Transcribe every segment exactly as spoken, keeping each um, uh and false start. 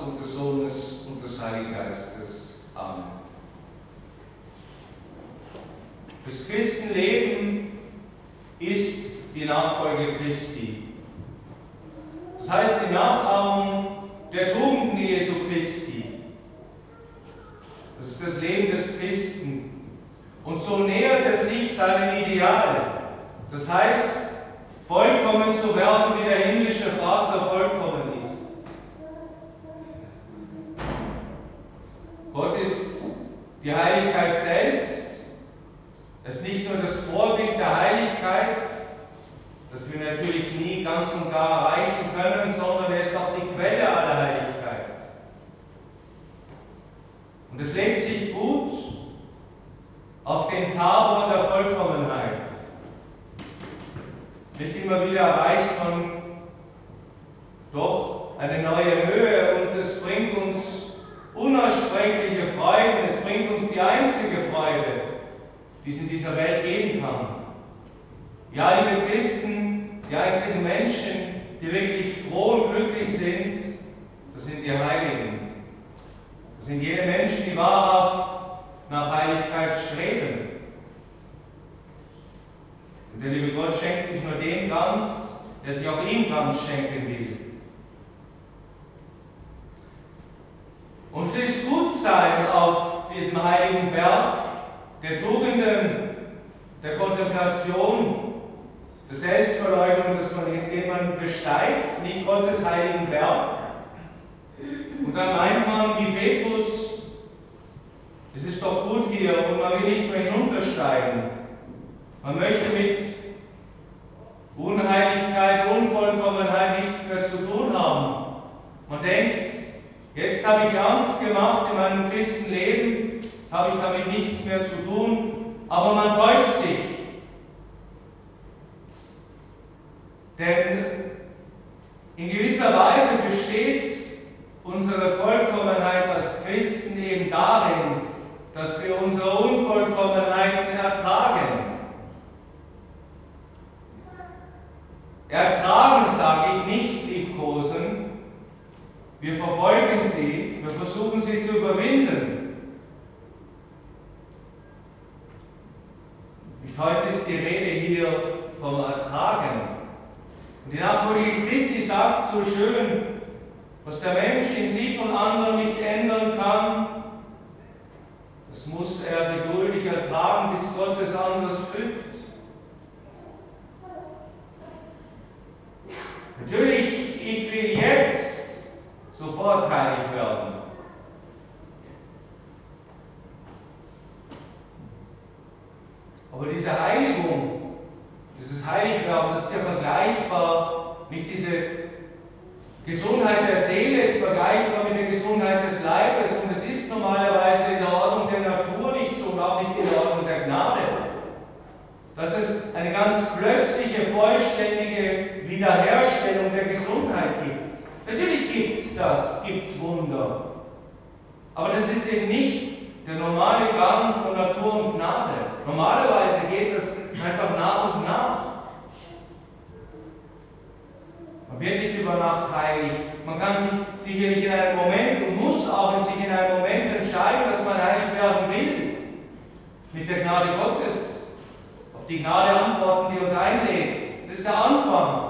und des Sohnes und des Heiligen Geistes. Amen. Das Christenleben ist die Nachfolge Christi. Das heißt die Nachahmung der Tugenden Jesu Christi. Das ist das Leben des Christen. Und so nähert er sich seinem Ideal. Das heißt, vollkommen zu werden, wie der himmlische Vater vollkommen ist. Gott ist die Heiligkeit selbst. Er ist nicht nur das Vorbild der Heiligkeit, das wir natürlich nie ganz und gar erreichen können, sondern er ist auch die Quelle aller Heiligkeit. Und es lebt sich gut auf den Tabor der Vollkommenheit. Nicht immer wieder erreicht man doch eine neue Höhe und es bringt uns unaussprechliche Freuden, es bringt uns die einzige Freude, die es in dieser Welt geben kann. Ja, liebe Christen, die einzigen Menschen, die wirklich froh und glücklich sind, das sind die Heiligen. Das sind jene Menschen, die wahrhaft nach Heiligkeit streben. Und der liebe Gott schenkt sich nur dem ganz, der sich auch ihm ganz schenken will. Und für das Gutsein auf diesem heiligen Berg der Tugenden, der Kontemplation, der Selbstverleugnung, dass man, indem man besteigt, nicht Gottes heiligen Berg. Und dann meint man, wie Petrus, es ist doch gut hier und man will nicht mehr hinuntersteigen. Man möchte mit Unheiligkeit, Unvollkommenheit nichts mehr zu tun haben. Man denkt, jetzt habe ich ernst gemacht in meinem Christenleben, jetzt habe ich damit nichts mehr zu tun, aber man täuscht sich. Denn in gewisser Weise besteht unsere Vollkommenheit als Christen eben darin, dass wir unsere Unvollkommenheiten ertragen. Ertragen sage ich nicht liebkosen, wir verfolgen sie, wir versuchen sie zu überwinden. Nicht heute ist die Rede hier vom Ertragen. Und die Nachfolge Christi sagt so schön, was der Mensch in sich und anderen nicht ändern kann, das muss er geduldig ertragen, bis Gott es anders fügt. Natürlich, ich will jetzt sofort heilig werden. Aber diese Heiligung, dieses Heiligwerden, das ist ja vergleichbar, nicht diese Gesundheit der Seele ist vergleichbar mit der Gesundheit des Leibes und es ist normalerweise in der Ordnung der Natur nicht so und auch nicht in der Ordnung der Gnade, dass es eine ganz plötzliche, vollständige Wiederherstellung der Gesundheit gibt. Natürlich gibt es das, gibt es Wunder, aber das ist eben nicht der normale Gang von Natur und Gnade. Normalerweise geht das einfach nach und nach. Man wird nicht über Nacht heilig. Man kann sich sicherlich in einem Moment und muss auch sich in einem Moment entscheiden, dass man heilig werden will. Mit der Gnade Gottes. Auf die Gnade antworten, die uns einlädt. Das ist der Anfang.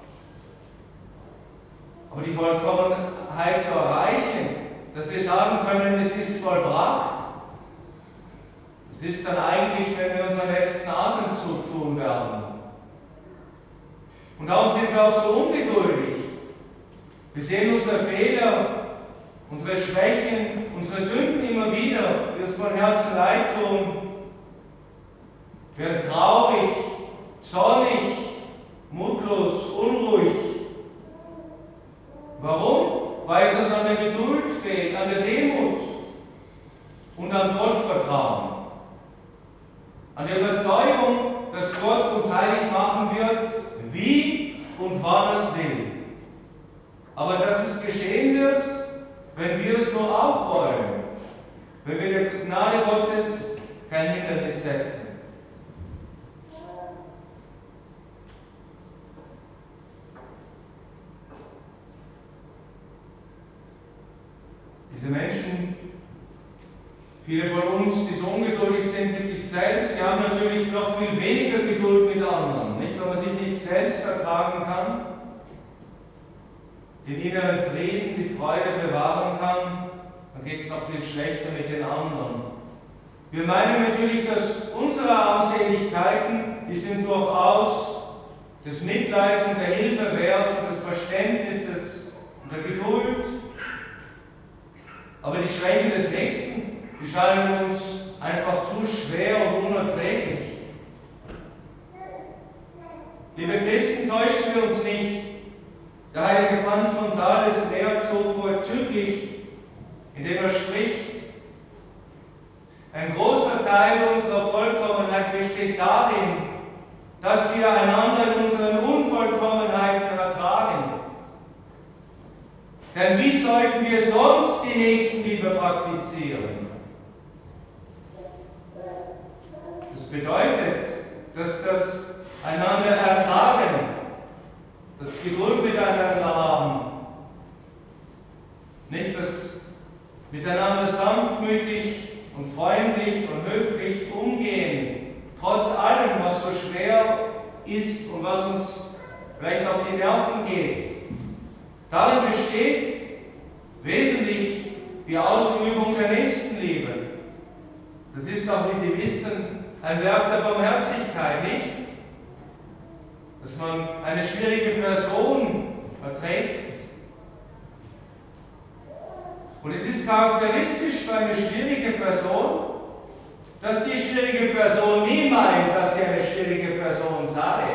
Aber die Vollkommenheit zu erreichen, dass wir sagen können, es ist vollbracht, es ist dann eigentlich, wenn wir unseren letzten Atemzug tun werden. Und darum sind wir auch so ungeduldig. Wir sehen unsere Fehler, unsere Schwächen, unsere Sünden immer wieder, die uns von Herzen leid tun. Wir werden traurig, zornig, mutlos, unruhig. Warum? Weil es uns an der Geduld fehlt, an der Demut und an Gottvertrauen. An der Überzeugung, dass Gott uns heilig machen wird, wie und wann es will. Aber dass es geschehen wird, wenn wir es nur auch wollen, wenn wir der Gnade Gottes kein Hindernis setzen. Viele von uns, die so ungeduldig sind mit sich selbst, die haben natürlich noch viel weniger Geduld mit anderen. Nicht, wenn man sich nicht selbst ertragen kann, den inneren Frieden, die Freude bewahren kann, dann geht es noch viel schlechter mit den anderen. Wir meinen natürlich, dass unsere Armseligkeiten, die sind durchaus des Mitleids und der Hilfe wert und des Verständnisses und der Geduld. Aber die Schwächen des Nächsten, die scheinen uns einfach zu schwer und unerträglich. Liebe Christen, täuschen wir uns nicht. Der heilige Franz von Sales lehrt so vorzüglich, indem er spricht: Ein großer Teil unserer Vollkommenheit besteht darin, dass wir einander in unseren Unvollkommenheiten ertragen. Denn wie sollten wir sonst die Nächstenliebe praktizieren? Das bedeutet, dass das einander ertragen, das Geduld miteinander haben, nicht das miteinander sanftmütig und freundlich und höflich umgehen, trotz allem, was so schwer ist und was uns vielleicht auf die Nerven geht. Darin besteht wesentlich die Ausübung der Nächstenliebe. Das ist auch, wie Sie wissen, ein Werk der Barmherzigkeit, nicht? Dass man eine schwierige Person erträgt. Und es ist charakteristisch für eine schwierige Person, dass die schwierige Person nie meint, dass sie eine schwierige Person sei.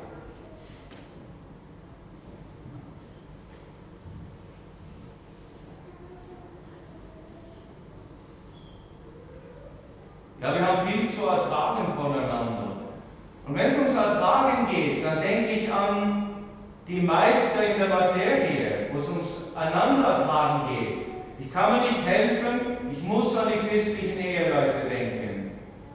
Ja, wir haben viel zu ertragen voneinander. Und wenn es ums Ertragen geht, dann denke ich an die Meister in der Materie, wo es ums Einander ertragen geht. Ich kann mir nicht helfen, ich muss an die christlichen Eheleute denken.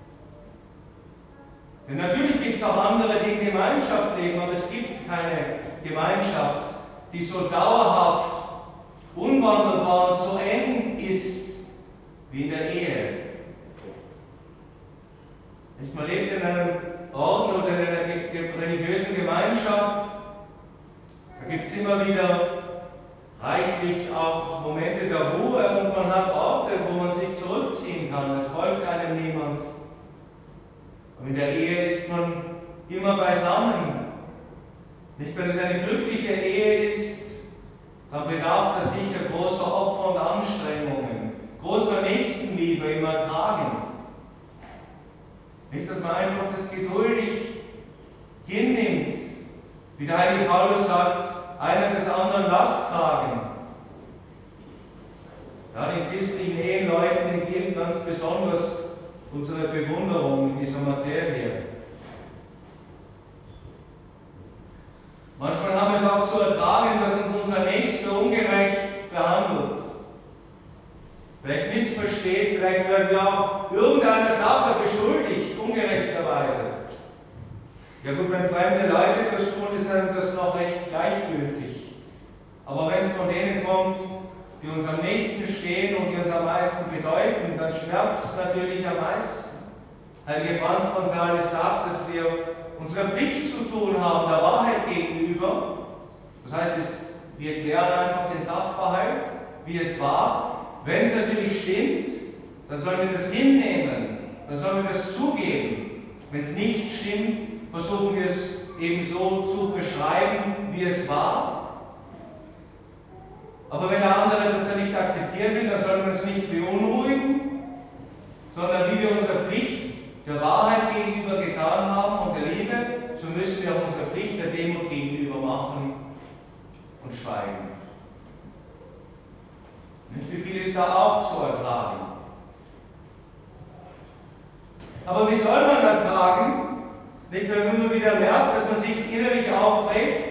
Denn natürlich gibt es auch andere, die in Gemeinschaft leben, aber es gibt keine Gemeinschaft, die so dauerhaft, unwandelbar und so eng ist wie in der Ehe. Man lebt in einem Orden oder in einer religiösen Gemeinschaft, da gibt es immer wieder reichlich auch Momente der Ruhe und man hat Orte, wo man sich zurückziehen kann. Es folgt einem niemand. Und in der Ehe ist man immer beisammen. Nicht, wenn es eine glückliche Ehe ist, dann bedarf das sicher großer Opfer und Anstrengungen, großer Nächstenliebe im Ertragen. Nicht, dass man einfach das geduldig hinnimmt, wie der heilige Paulus sagt, einer des anderen Last tragen. Ja, den christlichen Eheleuten gilt ganz besonders unsere Bewunderung in dieser Materie. Manchmal haben wir es auch zu ertragen, dass uns unser Nächster ungerecht behandelt. Vielleicht missversteht, vielleicht werden wir auch irgendeiner Sache beschuldigt, ungerechterweise. Ja gut, wenn fremde Leute das tun, ist dann das noch recht gleichgültig. Aber wenn es von denen kommt, die uns am nächsten stehen und die uns am meisten bedeuten, dann schmerzt es natürlich am meisten. Heilige Franz von Sales sagt, dass wir unsere Pflicht zu tun haben, der Wahrheit gegenüber. Das heißt, wir klären einfach den Sachverhalt, wie es war. Wenn es natürlich stimmt, dann sollen wir das hinnehmen, dann sollen wir das zugeben. Wenn es nicht stimmt, versuchen wir es eben so zu beschreiben, wie es war. Aber wenn der andere das dann nicht akzeptieren will, dann sollen wir uns nicht beunruhigen, sondern wie wir unsere Pflicht der Wahrheit gegenüber getan haben und der Liebe, so müssen wir auch unsere Pflicht der Demut gegenüber machen und schweigen. Nicht? Wie viel ist da auch zu ertragen? Aber wie soll man ertragen? Nicht, wenn man immer wieder merkt, dass man sich innerlich aufregt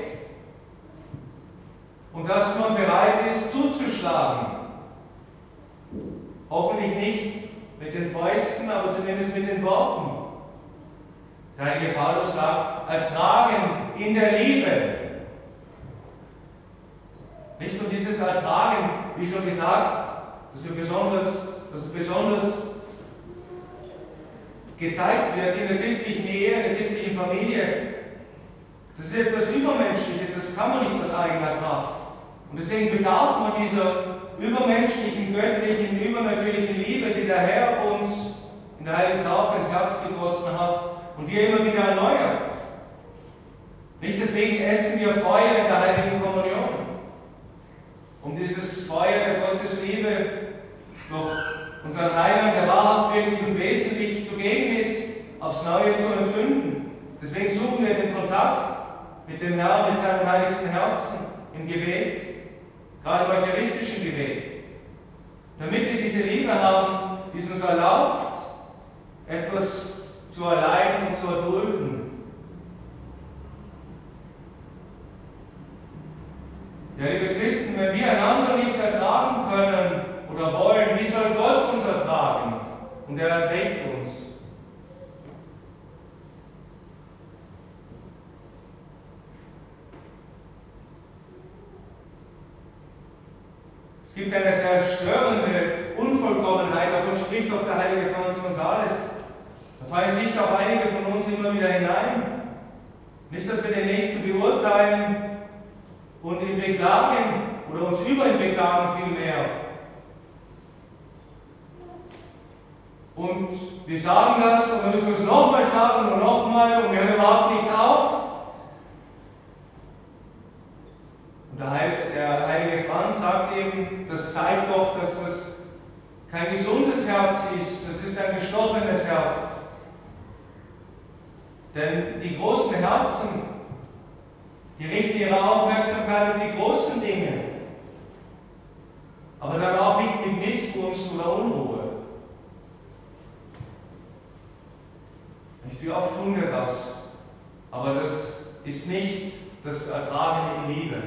und dass man bereit ist zuzuschlagen. Hoffentlich nicht mit den Fäusten, aber zumindest mit den Worten. Der heilige Paulus sagt, ertragen in der Liebe. Nicht nur dieses Ertragen, wie schon gesagt, dass wir besonders, dass wir besonders gezeigt wird in der christlichen Ehe, in der christlichen Familie, das ist etwas Übermenschliches, das kann man nicht aus eigener Kraft. Und deswegen bedarf man dieser übermenschlichen, göttlichen, übernatürlichen Liebe, die der Herr uns in der Heiligen Taufe ins Herz gegossen hat und die er immer wieder erneuert. Nicht deswegen essen wir Feuer in der Heiligen Kommunion, um dieses Feuer der Gottesliebe durch unseren Heiland, der wahrhaft wirklich und wesentlich zugegen ist, aufs Neue zu entzünden. Deswegen suchen wir den Kontakt mit dem Herrn, mit seinem heiligsten Herzen im Gebet, gerade im eucharistischen Gebet, damit wir diese Liebe haben, die es uns erlaubt, etwas zu erleiden und zu erdulden. Ja, liebe Christen, wenn wir einander nicht ertragen können oder wollen, wie soll Gott uns ertragen? Und er erträgt uns. Es gibt eine sehr störende Unvollkommenheit, davon spricht auch der heilige Franz von Sales. Da fallen sich auch einige von uns immer wieder hinein. Nicht, dass wir den Nächsten beurteilen und ihn beklagen oder uns über ihn beklagen vielmehr. Und wir sagen das und dann müssen wir es nochmal sagen und nochmal und wir hören überhaupt nicht auf. Und der Heilige, der heilige Franz sagt eben, das zeigt doch, dass das kein gesundes Herz ist, das ist ein gestochenes Herz. Denn die großen Herzen, die richten ihre Aufmerksamkeit auf die großen Dinge, aber dann auch nicht mit Missgunst oder Unruhe. Nicht wie oft tun wir das, aber das ist nicht das Ertragen in Liebe.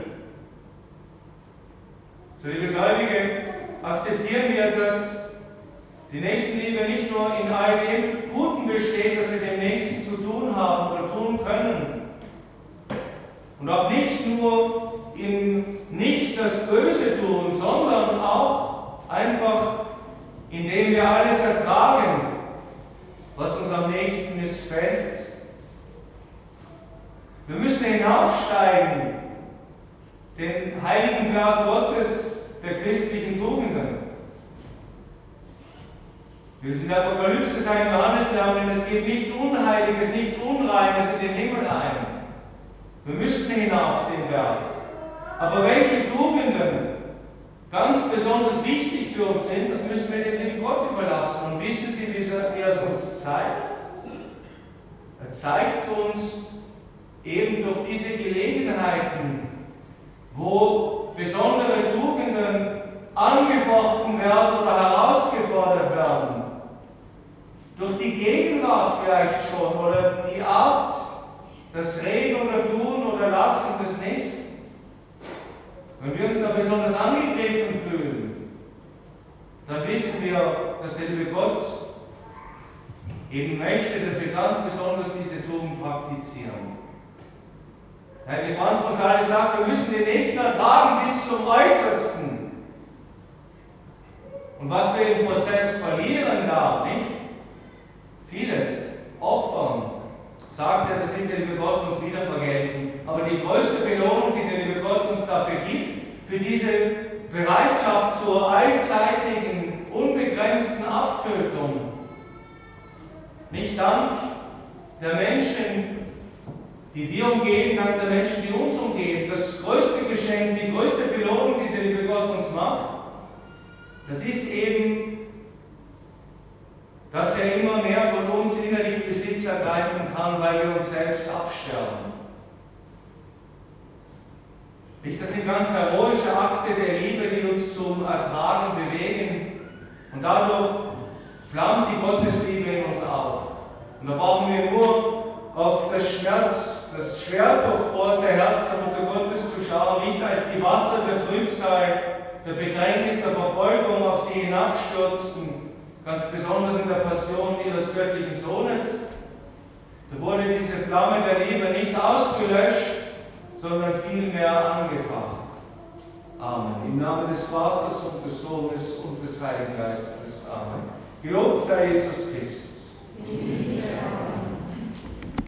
So, liebe Gläubige, akzeptieren wir, dass die Nächstenliebe nicht nur in all dem Guten besteht, das wir dem Nächsten zu tun haben oder tun können. Und auch nicht nur in nicht das Böse tun, sondern auch einfach, indem wir alles ertragen, was uns am nächsten missfällt. Wir müssen hinaufsteigen, den heiligen Berg Gottes der christlichen Tugenden. Wir sind in der Apokalypse, sagt Johannes, lernen, es geht nichts Unheiliges, nichts Unreines in den Himmel ein. Wir müssten hinauf den Berg. Aber welche Tugenden ganz besonders wichtig für uns sind, das müssen wir dem lieben Gott überlassen. Und wissen Sie, wie er es uns zeigt? Er zeigt es uns eben durch diese Gelegenheiten, wo besondere Tugenden angefochten werden oder herausgefordert werden. Durch die Gegenwart vielleicht schon oder die Art, das Reden oder Tun oder Lassen des Nächsten. Wenn wir uns da besonders angegriffen fühlen, dann wissen wir, dass der liebe Gott eben möchte, dass wir ganz besonders diese Tugend praktizieren. Heilige Franz von Sales sagt, wir müssen den Nächsten ertragen bis zum Äußersten. Und was wir im Prozess verlieren da, nicht? Vieles, Opfern, sagt er, das wird der liebe Gott uns wieder vergelten. Aber die größte Belohnung, die der liebe Gott uns dafür gibt, für diese Bereitschaft zur allzeitigen, unbegrenzten Abtötung, nicht dank der Menschen, die wir umgeben, dank der Menschen, die uns umgeben, das größte Geschenk, die größte Belohnung, die der liebe Gott uns macht, das ist eben, dass er immer mehr von uns innerlich Besitz ergreifen kann, weil wir uns selbst absterben. Nicht, das sind ganz heroische Akte der Liebe, die uns zum Ertragen bewegen. Und dadurch flammt die Gottesliebe in uns auf. Und da brauchen wir nur auf das Schmerz, das schwer durchbohrte Herz der Mutter Gottes zu schauen, nicht als die Wasser der Trübsal, der Bedrängnis, der Verfolgung auf sie hinabstürzten, ganz besonders in der Passion ihres göttlichen Sohnes. Da wurde diese Flamme der Liebe nicht ausgelöscht, sondern vielmehr angefacht. Amen. Im Namen des Vaters und des Sohnes und des Heiligen Geistes. Amen. Gelobt sei Jesus Christus. Gnädige